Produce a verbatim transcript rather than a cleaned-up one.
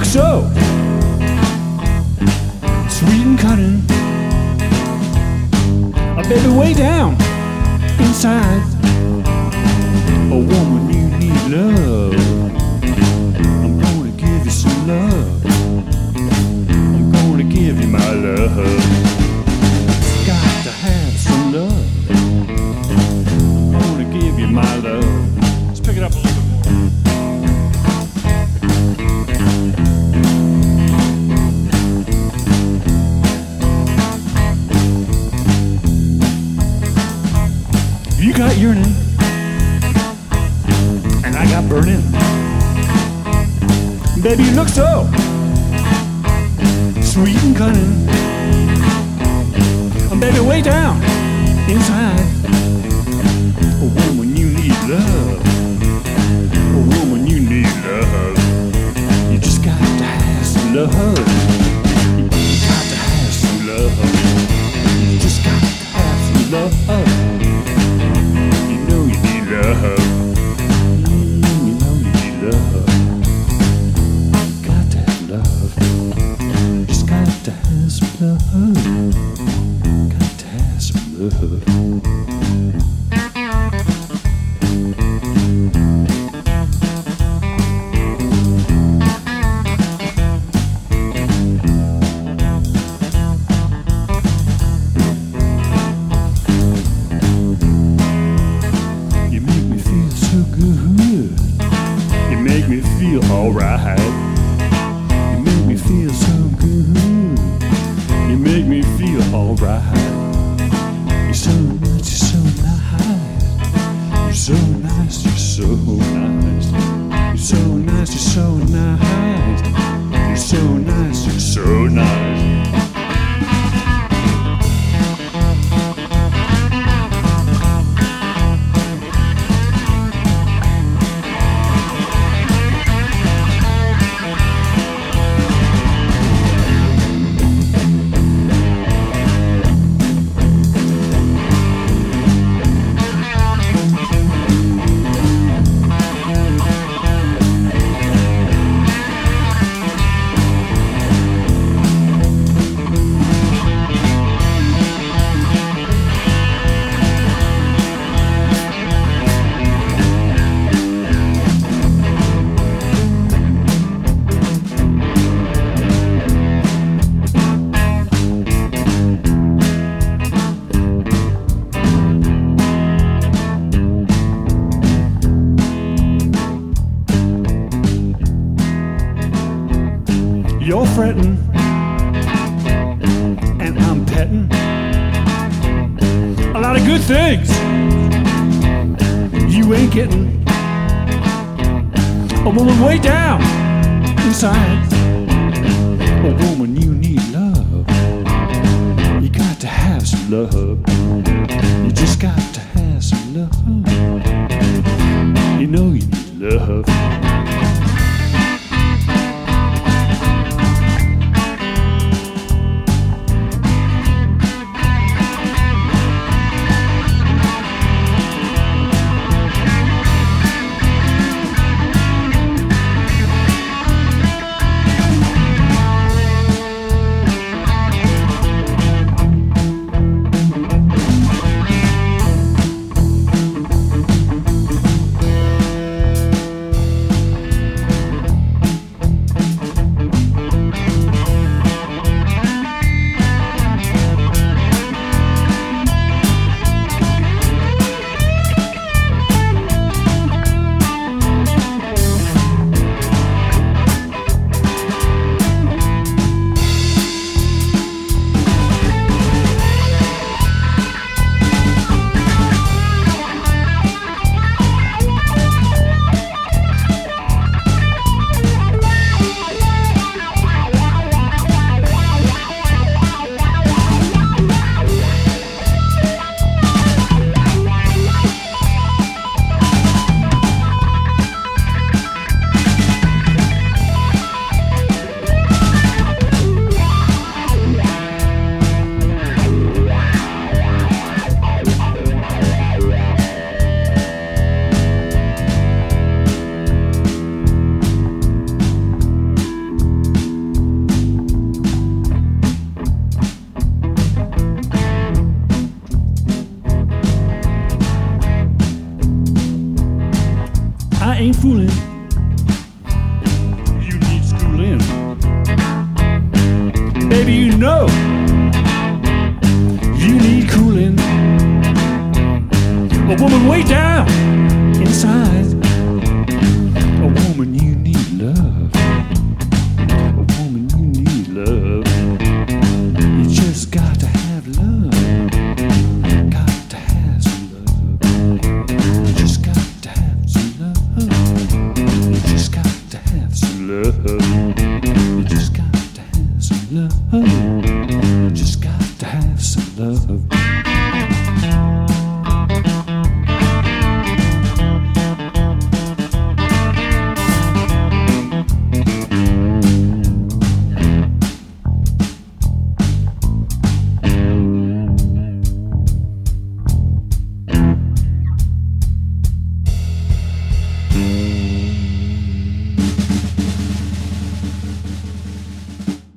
look so sweet and cunning. A baby way down inside. A woman, you need love. I'm gonna give you some love. I'm gonna give you my love. Got to have some love. I'm gonna give you my love. Let's pick it up a little bit more. You got yearning, and I got burning. Baby, you look so sweet and cunning. Baby, way down inside. A woman, you need love. A woman, you need love. You just got to have some love. You got to have some love. You just got to have some love. You know you need love. You know you need love. Got to have love. Just got to have some love. Got to have some love. Alright, you make me feel so good. You make me feel alright. You're so nice, you're so nice. You're so nice, you're so nice. You're so nice, you're so nice. You're so nice, you're so nice. You're fretting, and I'm petting a lot of good things you ain't getting. A woman way down inside. A woman, you need love. You got to have some love. You just got to have some love. You know you need love. baby, you know you need cooling. A woman way down inside. A woman, you need love.